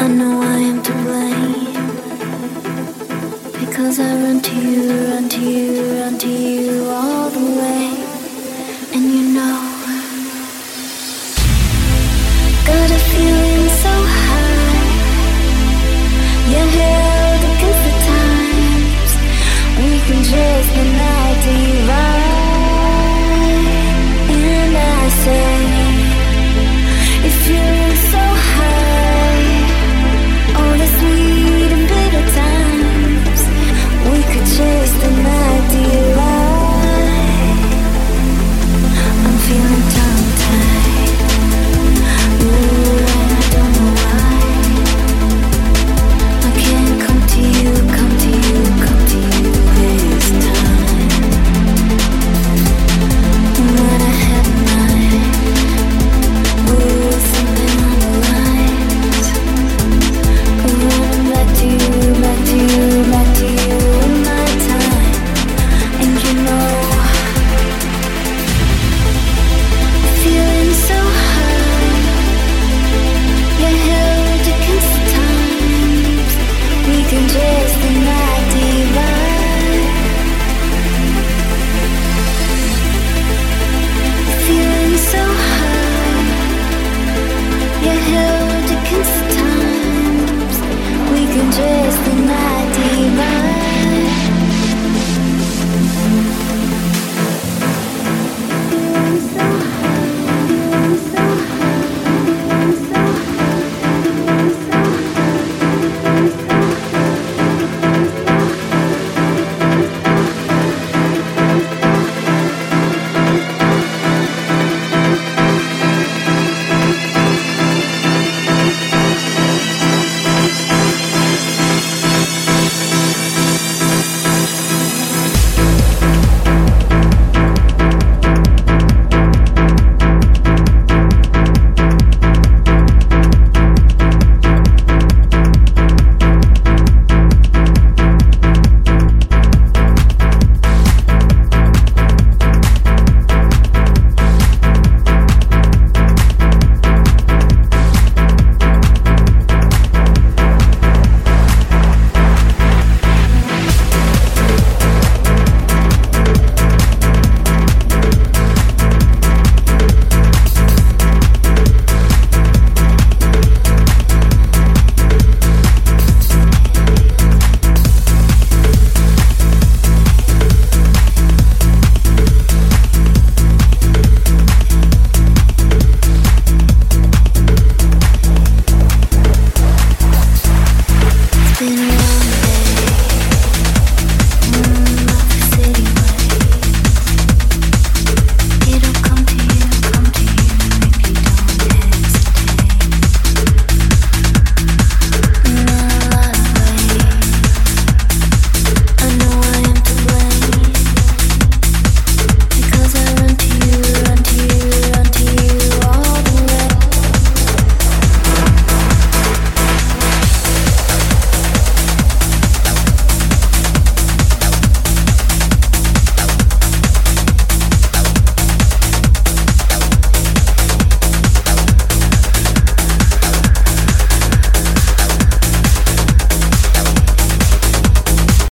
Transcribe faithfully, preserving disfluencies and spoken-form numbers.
know I am to blame, because I run to you, run to you, run to you all the way. And you know, got a feeling so high, you're held against the times. We can chase the night divine. And I say, if you're so high, all the sweet and bitter times, we could chase the night divine. I'm feeling tongue-tied, ooh, and I don't know why. I can't come to you, come to you, come to you this time. And when I had mine, ooh, something on the lines, running back to you, back to you, back to you in my time. And you know, feeling so high, you're held against the times. We can chase the night divine. Feeling so high, you're held against the times. We can chase the